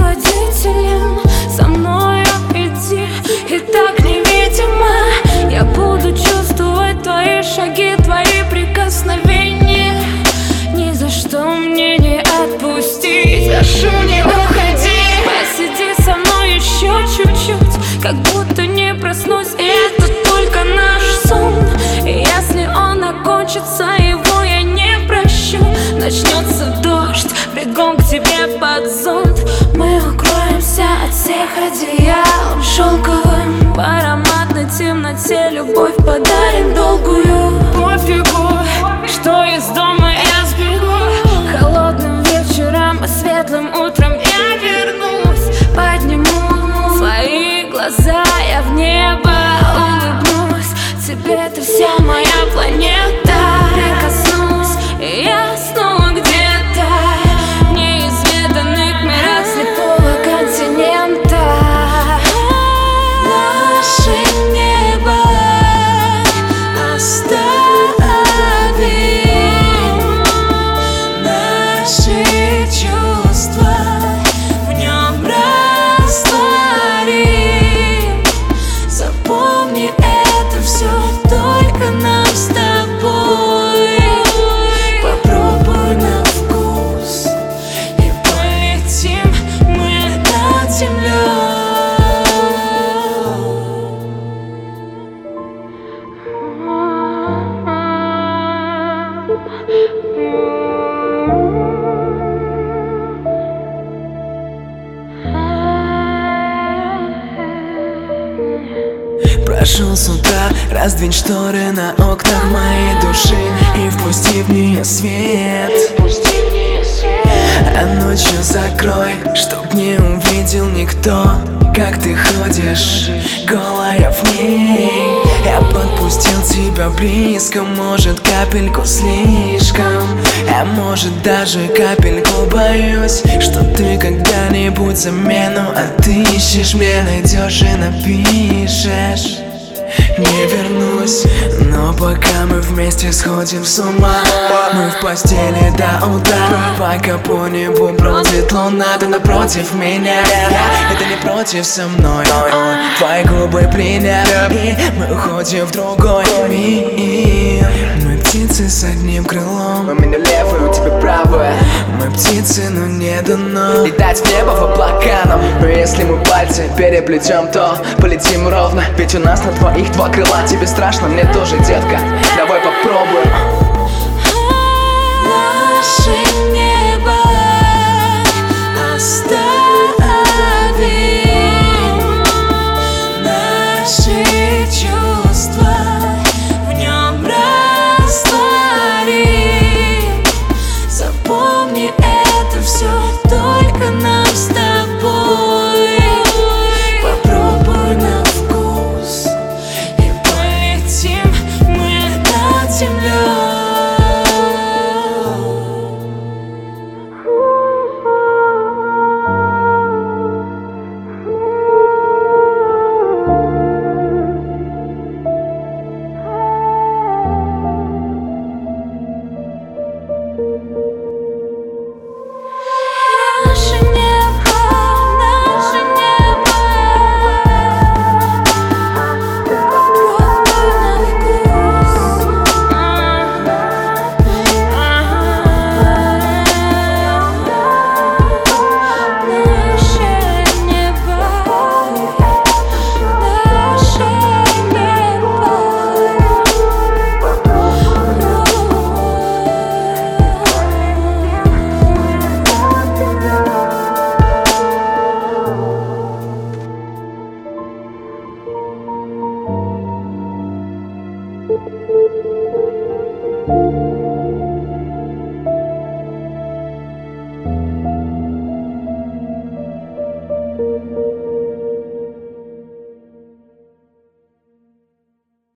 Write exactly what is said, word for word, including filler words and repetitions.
водителем, со мною иди. И так невидимо я буду чувствовать твои шаги, твои прикосновения. Ни за что мне не отпустить. Прошу, не уходи. Посиди со мной еще чуть-чуть, как будто не проснусь, и это только наш сон. И если он окончится, его я не прощу. Начнется дождь, бегом к тебе под зонт. Мы укроемся от всех одеял шелковым. В ароматной темноте любовь подарим долгую. Пофигу, что из дома я сбегу. Холодным вечером и светлым утром я вернусь. Подниму свои глаза, я в небо улыбнусь. Тебе ты вся моя планета. Прикоснусь, и я снова где-то в неизведанных мирах слепого континента. Наше небо оставим, наши чувства в нем растворим. Запомни, это все только нам с тобой. Попробуй на вкус, и полетим мы над землей. Прошу с утра, раздвинь шторы на окнах моей души и впусти в нее свет. А ночью закрой, чтоб не увидел никто, как ты ходишь голая в ней. Я подпустил тебя близко, может капельку слишком, а может даже капельку боюсь, что ты когда-нибудь замену отыщешь, мне найдешь и напишешь. Не вернусь, но пока мы вместе сходим с ума, мы в постели до утра, пока по небу бродит луна. Ты напротив меня, это не против со мной. Твои губы пленят, и мы уходим в другой мир. Мы птицы с одним крылом, у меня левое, у тебя правое. Мы птицы, но не дано летать в небо в облака нам. Но если мы пальцы переплетем, то полетим ровно. Ведь у нас на двоих два крыла. Тебе страшно, мне тоже, детка. Давай попробуем. Наше небо оставим, наши чувства в нем растворим. Запомни, это все только нам с тобой. Попробуй на вкус, и полетим мы над землей. Наше небо, наше небо. Попробуй на вкус. Наше небо, наше небо.